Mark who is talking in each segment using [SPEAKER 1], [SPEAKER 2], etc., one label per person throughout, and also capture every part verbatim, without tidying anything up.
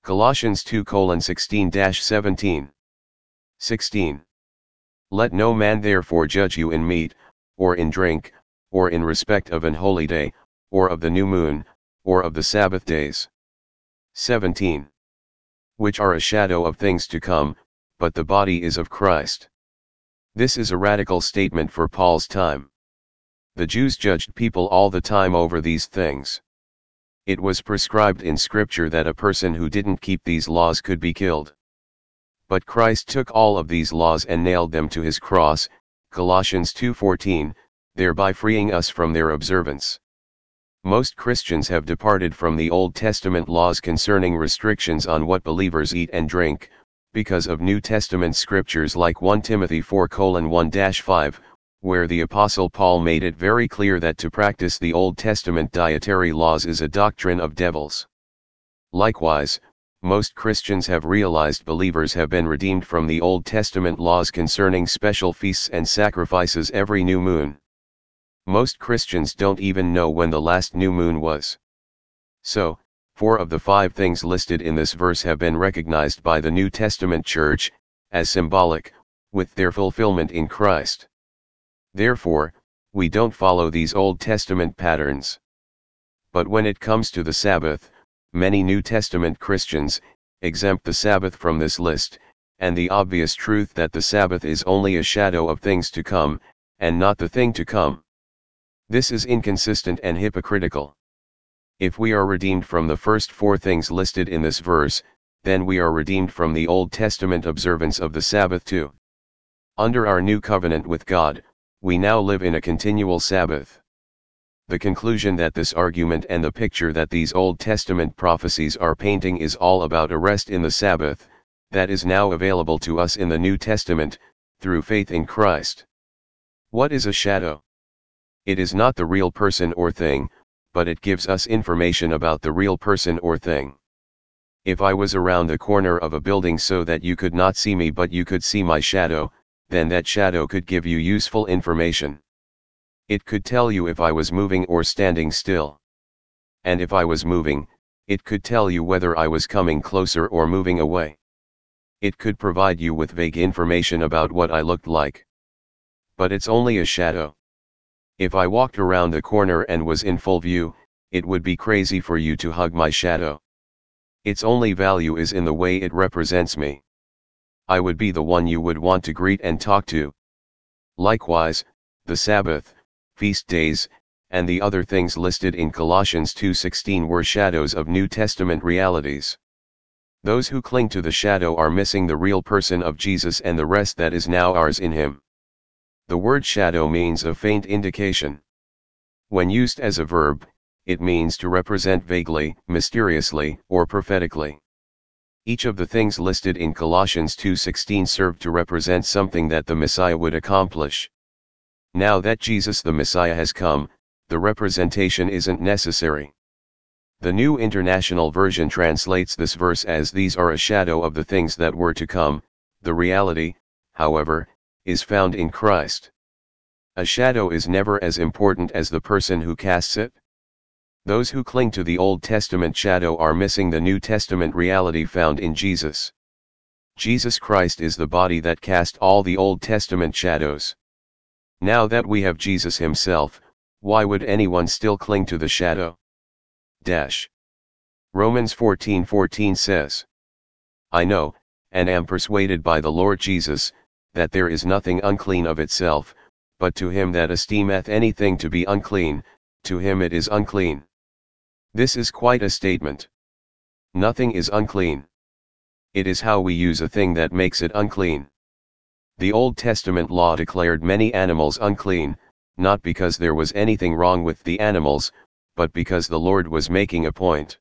[SPEAKER 1] Colossians two sixteen to seventeen. sixteen. Let no man therefore judge you in meat, or in drink, or in respect of an holy day, or of the new moon, or of the Sabbath days. seventeen. Which are a shadow of things to come, but the body is of Christ. This is a radical statement for Paul's time. The Jews judged people all the time over these things. It was prescribed in Scripture that a person who didn't keep these laws could be killed. But Christ took all of these laws and nailed them to his cross, Colossians two fourteen, thereby freeing us from their observance. Most Christians have departed from the Old Testament laws concerning restrictions on what believers eat and drink, because of New Testament scriptures like First Timothy four one to five, where the Apostle Paul made it very clear that to practice the Old Testament dietary laws is a doctrine of devils. Likewise, most Christians have realized believers have been redeemed from the Old Testament laws concerning special feasts and sacrifices every new moon. Most Christians don't even know when the last new moon was. So, four of the five things listed in this verse have been recognized by the New Testament Church as symbolic, with their fulfillment in Christ. Therefore, we don't follow these Old Testament patterns. But when it comes to the Sabbath, many New Testament Christians exempt the Sabbath from this list, and the obvious truth that the Sabbath is only a shadow of things to come, and not the thing to come. This is inconsistent and hypocritical. If we are redeemed from the first four things listed in this verse, then we are redeemed from the Old Testament observance of the Sabbath too. Under our new covenant with God, we now live in a continual Sabbath. The conclusion that this argument and the picture that these Old Testament prophecies are painting is all about a rest in the Sabbath, that is now available to us in the New Testament, through faith in Christ. What is a shadow? It is not the real person or thing, but it gives us information about the real person or thing. If I was around the corner of a building so that you could not see me but you could see my shadow, then that shadow could give you useful information. It could tell you if I was moving or standing still. And if I was moving, it could tell you whether I was coming closer or moving away. It could provide you with vague information about what I looked like. But it's only a shadow. If I walked around the corner and was in full view, it would be crazy for you to hug my shadow. Its only value is in the way it represents me. I would be the one you would want to greet and talk to. Likewise, the Sabbath, feast days, and the other things listed in Colossians two sixteen were shadows of New Testament realities. Those who cling to the shadow are missing the real person of Jesus and the rest that is now ours in him. The word shadow means a faint indication. When used as a verb, it means to represent vaguely, mysteriously, or prophetically. Each of the things listed in Colossians two sixteen served to represent something that the Messiah would accomplish. Now that Jesus the Messiah has come, the representation isn't necessary. The New International Version translates this verse as these are a shadow of the things that were to come. The reality, however, is found in Christ. A shadow is never as important as the person who casts it. Those who cling to the Old Testament shadow are missing the New Testament reality found in Jesus. Jesus Christ is the body that cast all the Old Testament shadows. Now that we have Jesus himself, why would anyone still cling to the shadow? Dash. Romans fourteen fourteen says, I know, and am persuaded by the Lord Jesus, that there is nothing unclean of itself, but to him that esteemeth anything to be unclean, to him it is unclean. This is quite a statement. Nothing is unclean. It is how we use a thing that makes it unclean. The Old Testament law declared many animals unclean, not because there was anything wrong with the animals, but because the Lord was making a point.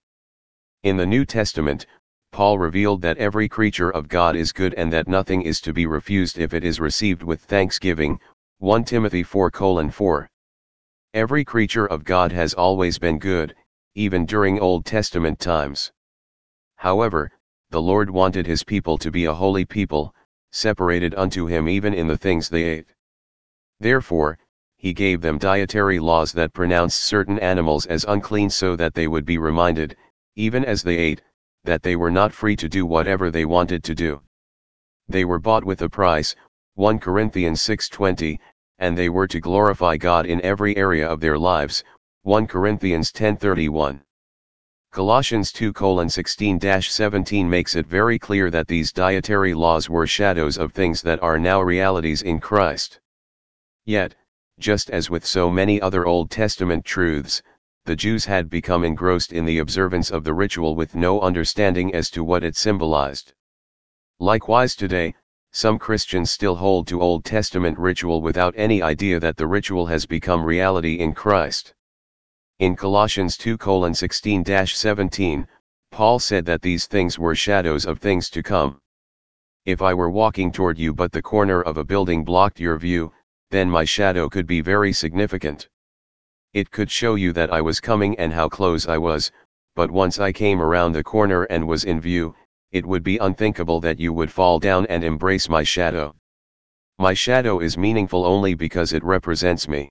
[SPEAKER 1] In the New Testament, Paul revealed that every creature of God is good and that nothing is to be refused if it is received with thanksgiving, First Timothy four four. Every creature of God has always been good, even during Old Testament times. However, the Lord wanted his people to be a holy people, separated unto him even in the things they ate. Therefore, he gave them dietary laws that pronounced certain animals as unclean so that they would be reminded, even as they ate, that they were not free to do whatever they wanted to do. They were bought with a price, First Corinthians six twenty, and they were to glorify God in every area of their lives, First Corinthians ten thirty-one. Colossians two sixteen to seventeen makes it very clear that these dietary laws were shadows of things that are now realities in Christ. Yet, just as with so many other Old Testament truths, the Jews had become engrossed in the observance of the ritual with no understanding as to what it symbolized. Likewise today, some Christians still hold to Old Testament ritual without any idea that the ritual has become reality in Christ. In Colossians two sixteen to seventeen, Paul said that these things were shadows of things to come. If I were walking toward you but the corner of a building blocked your view, then my shadow could be very significant. It could show you that I was coming and how close I was, but once I came around the corner and was in view, it would be unthinkable that you would fall down and embrace my shadow. My shadow is meaningful only because it represents me.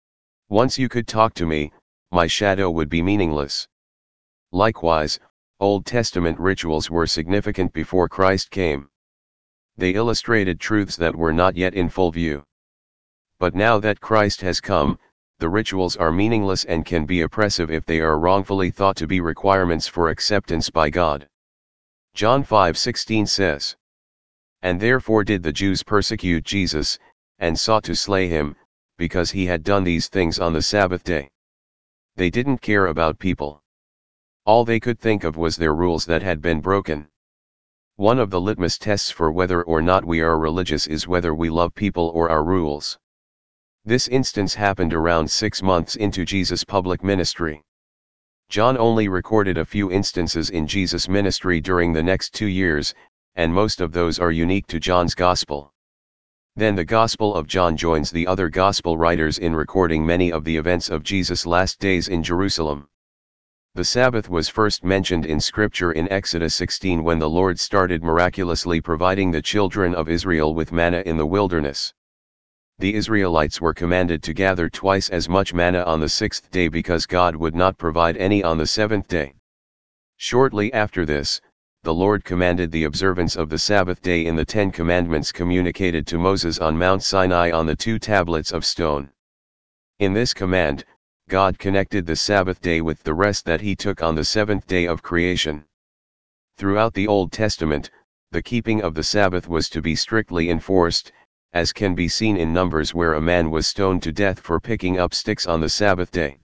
[SPEAKER 1] Once you could talk to me, my shadow would be meaningless. Likewise, Old Testament rituals were significant before Christ came. They illustrated truths that were not yet in full view. But now that Christ has come, the rituals are meaningless and can be oppressive if they are wrongfully thought to be requirements for acceptance by God. John five sixteen says, "And therefore did the Jews persecute Jesus, and sought to slay him, because he had done these things on the Sabbath day." They didn't care about people. All they could think of was their rules that had been broken. One of the litmus tests for whether or not we are religious is whether we love people or our rules. This instance happened around six months into Jesus' public ministry. John only recorded a few instances in Jesus' ministry during the next two years, and most of those are unique to John's Gospel. Then the Gospel of John joins the other Gospel writers in recording many of the events of Jesus' last days in Jerusalem. The Sabbath was first mentioned in Scripture in Exodus sixteen when the Lord started miraculously providing the children of Israel with manna in the wilderness. The Israelites were commanded to gather twice as much manna on the sixth day because God would not provide any on the seventh day. Shortly after this, the Lord commanded the observance of the Sabbath day in the Ten Commandments communicated to Moses on Mount Sinai on the two tablets of stone. In this command, God connected the Sabbath day with the rest that he took on the seventh day of creation. Throughout the Old Testament, the keeping of the Sabbath was to be strictly enforced, as can be seen in Numbers where a man was stoned to death for picking up sticks on the Sabbath day.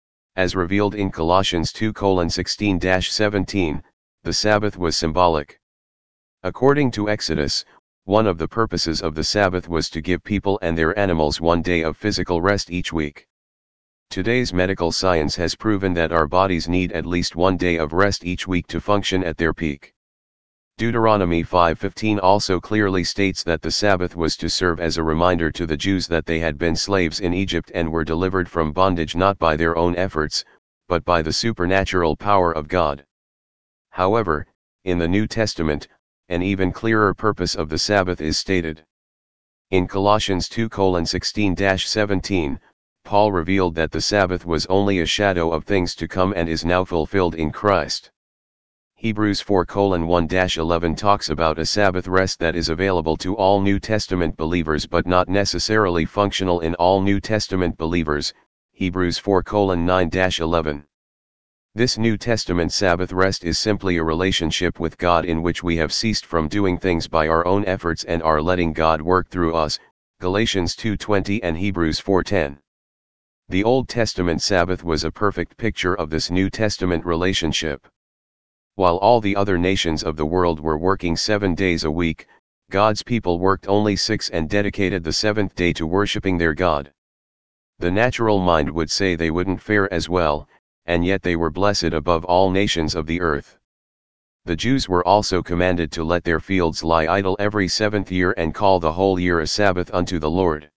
[SPEAKER 1] As revealed in Colossians two sixteen to seventeen, the Sabbath was symbolic. According to Exodus, one of the purposes of the Sabbath was to give people and their animals one day of physical rest each week. Today's medical science has proven that our bodies need at least one day of rest each week to function at their peak. Deuteronomy five fifteen also clearly states that the Sabbath was to serve as a reminder to the Jews that they had been slaves in Egypt and were delivered from bondage not by their own efforts, but by the supernatural power of God. However, in the New Testament, an even clearer purpose of the Sabbath is stated. In Colossians two sixteen to seventeen, Paul revealed that the Sabbath was only a shadow of things to come and is now fulfilled in Christ. Hebrews four one to eleven talks about a Sabbath rest that is available to all New Testament believers but not necessarily functional in all New Testament believers, Hebrews four nine to eleven. This New Testament Sabbath rest is simply a relationship with God in which we have ceased from doing things by our own efforts and are letting God work through us, Galatians two twenty and Hebrews four ten. The Old Testament Sabbath was a perfect picture of this New Testament relationship. While all the other nations of the world were working seven days a week, God's people worked only six and dedicated the seventh day to worshiping their God. The natural mind would say they wouldn't fare as well, and yet they were blessed above all nations of the earth. The Jews were also commanded to let their fields lie idle every seventh year and call the whole year a Sabbath unto the Lord.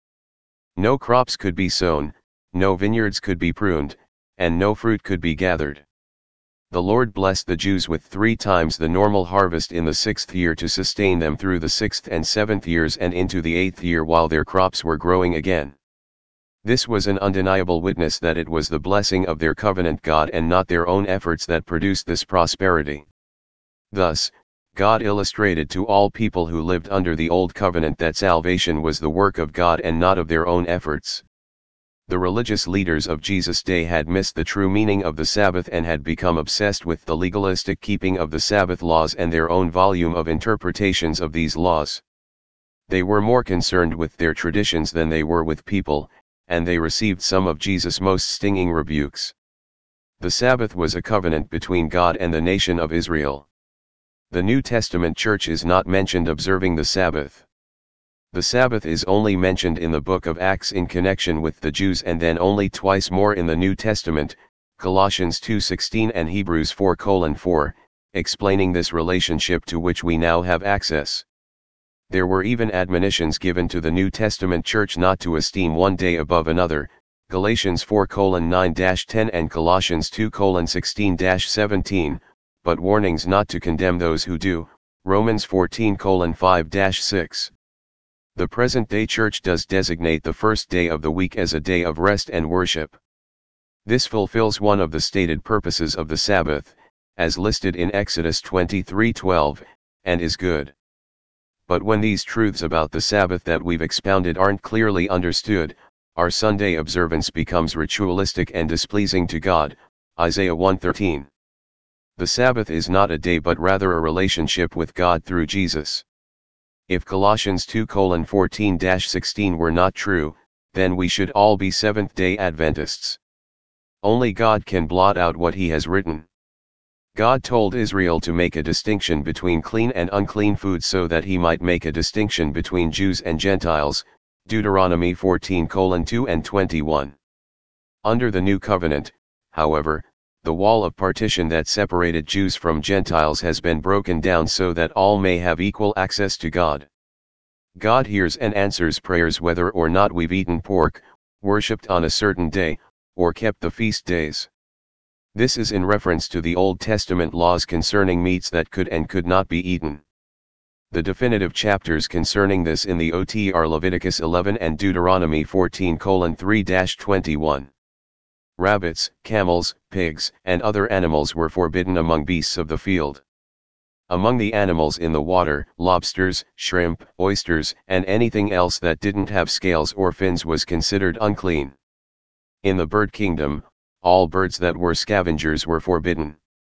[SPEAKER 1] No crops could be sown, no vineyards could be pruned, and no fruit could be gathered. The Lord blessed the Jews with three times the normal harvest in the sixth year to sustain them through the sixth and seventh years and into the eighth year while their crops were growing again. This was an undeniable witness that it was the blessing of their covenant God and not their own efforts that produced this prosperity. Thus, God illustrated to all people who lived under the Old Covenant that salvation was the work of God and not of their own efforts. The religious leaders of Jesus' day had missed the true meaning of the Sabbath and had become obsessed with the legalistic keeping of the Sabbath laws and their own volume of interpretations of these laws. They were more concerned with their traditions than they were with people, and they received some of Jesus' most stinging rebukes. The Sabbath was a covenant between God and the nation of Israel. The New Testament church is not mentioned observing the Sabbath. The Sabbath is only mentioned in the book of Acts in connection with the Jews and then only twice more in the New Testament, Colossians two sixteen and Hebrews four four, explaining this relationship to which we now have access. There were even admonitions given to the New Testament church not to esteem one day above another, Galatians four nine ten and Colossians two sixteen seventeen, but warnings not to condemn those who do, Romans fourteen five six. The present-day church does designate the first day of the week as a day of rest and worship. This fulfills one of the stated purposes of the Sabbath, as listed in Exodus twenty-three twelve, and is good. But when these truths about the Sabbath that we've expounded aren't clearly understood, our Sunday observance becomes ritualistic and displeasing to God, Isaiah one thirteen. The Sabbath is not a day but rather a relationship with God through Jesus. If Colossians two fourteen sixteen were not true, then we should all be Seventh-day Adventists. Only God can blot out what he has written. God told Israel to make a distinction between clean and unclean food so that he might make a distinction between Jews and Gentiles, Deuteronomy fourteen two and twenty-one. Under the New Covenant, however, the wall of partition that separated Jews from Gentiles has been broken down so that all may have equal access to God. God hears and answers prayers whether or not we've eaten pork, worshipped on a certain day, or kept the feast days. This is in reference to the Old Testament laws concerning meats that could and could not be eaten. The definitive chapters concerning this in the O T are Leviticus eleven and Deuteronomy fourteen three twenty-one. Rabbits, camels, pigs, and other animals were forbidden among beasts of the field. Among the animals in the water, lobsters, shrimp, oysters, and anything else that didn't have scales or fins was considered unclean. In the bird kingdom, all birds that were scavengers were forbidden.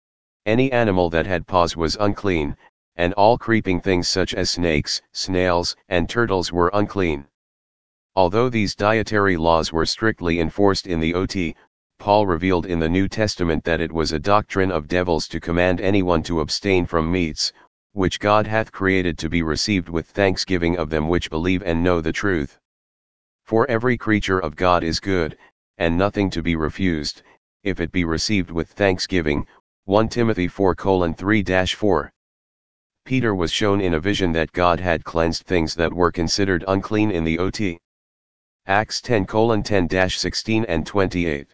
[SPEAKER 1] Any animal that had paws was unclean, and all creeping things such as snakes, snails, and turtles were unclean. Although these dietary laws were strictly enforced in the O T, Paul revealed in the New Testament that it was a doctrine of devils to command anyone to abstain from meats, which God hath created to be received with thanksgiving of them which believe and know the truth. For every creature of God is good, and nothing to be refused, if it be received with thanksgiving, First Timothy four three four. Peter was shown in a vision that God had cleansed things that were considered unclean in the O T. Acts ten ten sixteen and twenty-eight.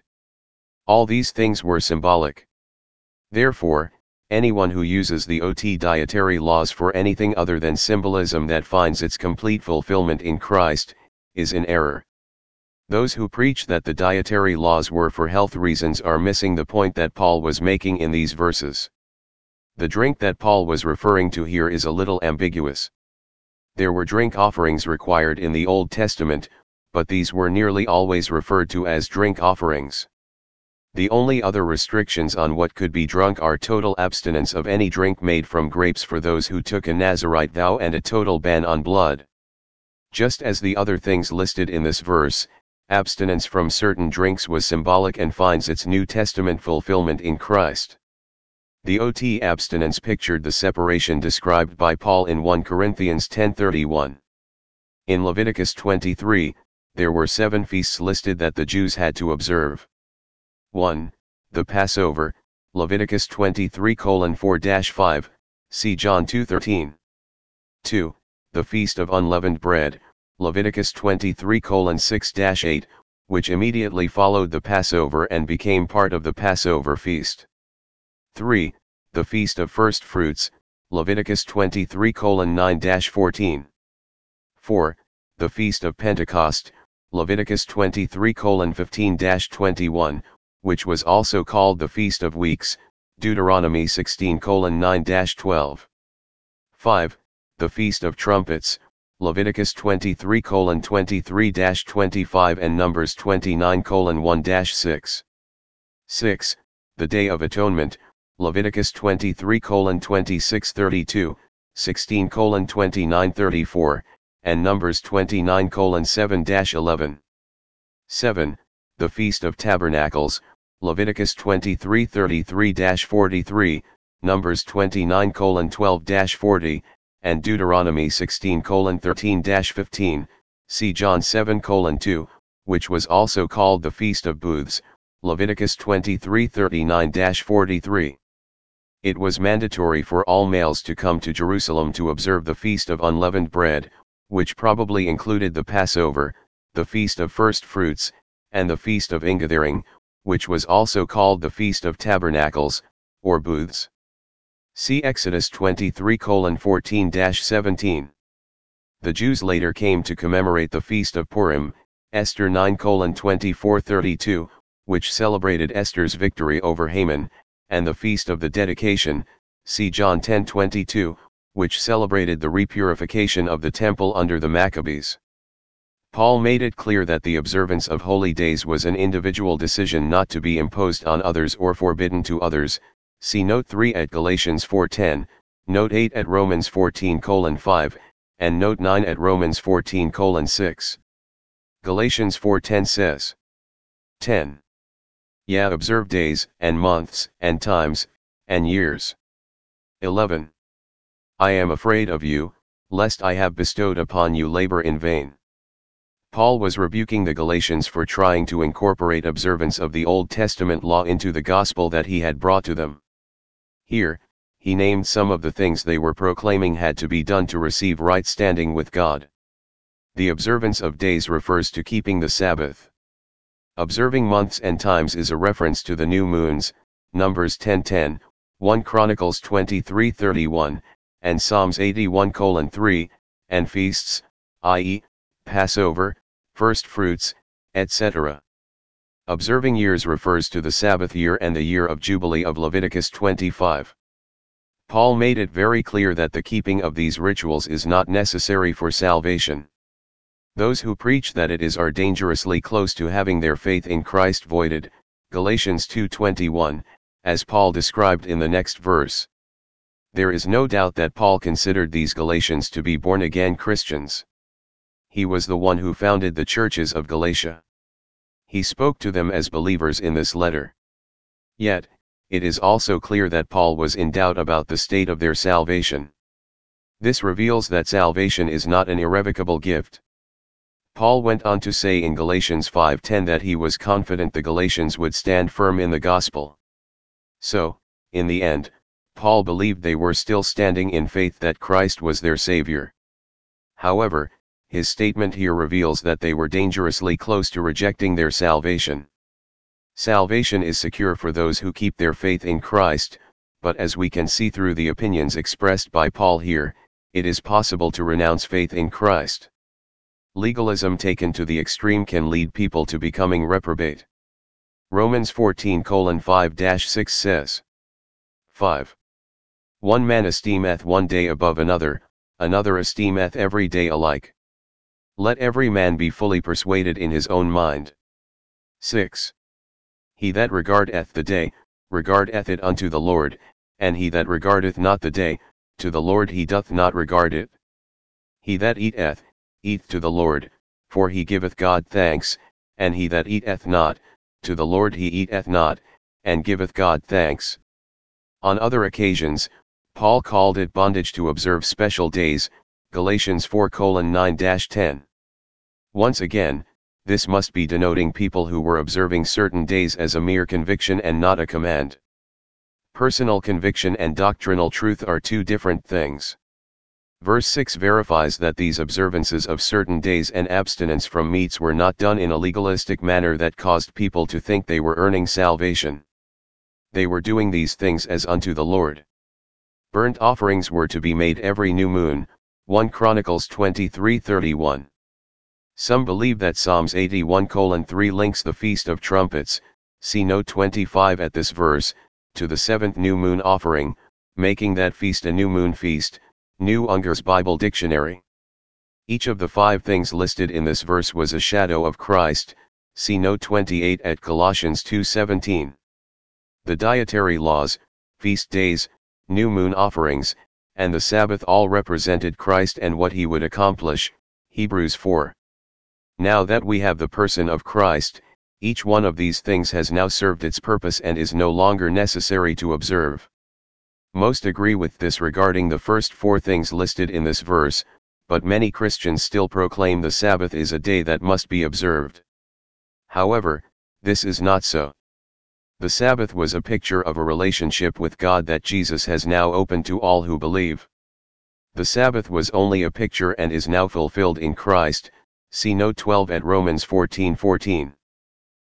[SPEAKER 1] All these things were symbolic. Therefore, anyone who uses the O T dietary laws for anything other than symbolism that finds its complete fulfillment in Christ, is in error. Those who preach that the dietary laws were for health reasons are missing the point that Paul was making in these verses. The drink that Paul was referring to here is a little ambiguous. There were drink offerings required in the Old Testament, but these were nearly always referred to as drink offerings. The only other restrictions on what could be drunk are total abstinence of any drink made from grapes for those who took a Nazirite vow and a total ban on blood. Just as the other things listed in this verse, abstinence from certain drinks was symbolic and finds its New Testament fulfillment in Christ. The O T abstinence pictured the separation described by Paul in First Corinthians ten thirty-one. In Leviticus twenty-three, there were seven feasts listed that the Jews had to observe. one. The Passover, Leviticus twenty-three four five, see John two thirteen. two. The Feast of Unleavened Bread, Leviticus twenty-three six eight, which immediately followed the Passover and became part of the Passover feast. three. The Feast of First Fruits, Leviticus twenty-three nine fourteen. four. The Feast of Pentecost, Leviticus twenty-three fifteen twenty-one, which was also called the Feast of Weeks, Deuteronomy sixteen nine to twelve. five. The Feast of Trumpets, Leviticus twenty-three twenty-three to twenty-five and Numbers twenty-nine one to six. six. The Day of Atonement, Leviticus twenty-three twenty-six thirty-two, sixteen twenty-nine thirty-four, and Numbers twenty-nine seven to eleven. seven. The Feast of Tabernacles, Leviticus twenty-three thirty-three to forty-three, Numbers twenty-nine twelve to forty, and Deuteronomy sixteen thirteen to fifteen, see John seven two, which was also called the Feast of Booths, Leviticus twenty-three thirty-nine to forty-three. It was mandatory for all males to come to Jerusalem to observe the Feast of Unleavened Bread, which probably included the Passover, the Feast of First Fruits, and the Feast of Ingathering, which was also called the Feast of Tabernacles, or Booths. See Exodus twenty-three fourteen to seventeen. The Jews later came to commemorate the Feast of Purim, Esther nine twenty-four thirty-two, which celebrated Esther's victory over Haman, and the Feast of the Dedication, see John ten twenty-two, which celebrated the repurification of the temple under the Maccabees. Paul made it clear that the observance of holy days was an individual decision not to be imposed on others or forbidden to others, see Note three at Galatians four ten, Note eight at Romans fourteen five, and Note nine at Romans fourteen six. Galatians four ten says, ten. Yeah, observe days, and months, and times, and years. eleven. I am afraid of you, lest I have bestowed upon you labor in vain. Paul was rebuking the Galatians for trying to incorporate observance of the Old Testament law into the gospel that he had brought to them. Here, he named some of the things they were proclaiming had to be done to receive right standing with God. The observance of days refers to keeping the Sabbath. Observing months and times is a reference to the new moons, Numbers ten ten, First Chronicles twenty-three thirty-one, and Psalms eighty-one three, and feasts, that is, Passover, first fruits, et cetera. Observing years refers to the Sabbath year and the year of Jubilee of Leviticus twenty-five. Paul made it very clear that the keeping of these rituals is not necessary for salvation. Those who preach that it is are dangerously close to having their faith in Christ voided, Galatians two twenty-one, as Paul described in the next verse. There is no doubt that Paul considered these Galatians to be born-again Christians. He was the one who founded the churches of Galatia. He spoke to them as believers in this letter. Yet, it is also clear that Paul was in doubt about the state of their salvation. This reveals that salvation is not an irrevocable gift. Paul went on to say in Galatians five ten that he was confident the Galatians would stand firm in the gospel. So, in the end, Paul believed they were still standing in faith that Christ was their Savior. However, his statement here reveals that they were dangerously close to rejecting their salvation. Salvation is secure for those who keep their faith in Christ, but as we can see through the opinions expressed by Paul here, it is possible to renounce faith in Christ. Legalism taken to the extreme can lead people to becoming reprobate. Romans fourteen five to six says, five. One man esteemeth one day above another, another esteemeth every day alike. Let every man be fully persuaded in his own mind. six. He that regardeth the day, regardeth it unto the Lord, and he that regardeth not the day, to the Lord he doth not regard it. He that eateth, eateth to the Lord, for he giveth God thanks, and he that eateth not, to the Lord he eateth not, and giveth God thanks. On other occasions, Paul called it bondage to observe special days, Galatians four nine to ten. Once again, this must be denoting people who were observing certain days as a mere conviction and not a command. Personal conviction and doctrinal truth are two different things. Verse six verifies that these observances of certain days and abstinence from meats were not done in a legalistic manner that caused people to think they were earning salvation. They were doing these things as unto the Lord. Burnt offerings were to be made every new moon, First Chronicles twenty-three thirty-one. Some believe that Psalms eighty-one three links the Feast of Trumpets, see note twenty-five at this verse, to the seventh new moon offering, making that feast a new moon feast, New Unger's Bible Dictionary. Each of the five things listed in this verse was a shadow of Christ, see note twenty-eight at Colossians two seventeen. The dietary laws, feast days, new moon offerings, and the Sabbath all represented Christ and what he would accomplish, Hebrews four. Now that we have the person of Christ, each one of these things has now served its purpose and is no longer necessary to observe. Most agree with this regarding the first four things listed in this verse, but many Christians still proclaim the Sabbath is a day that must be observed. However, this is not so. The Sabbath was a picture of a relationship with God that Jesus has now opened to all who believe. The Sabbath was only a picture and is now fulfilled in Christ, see note twelve at Romans fourteen fourteen.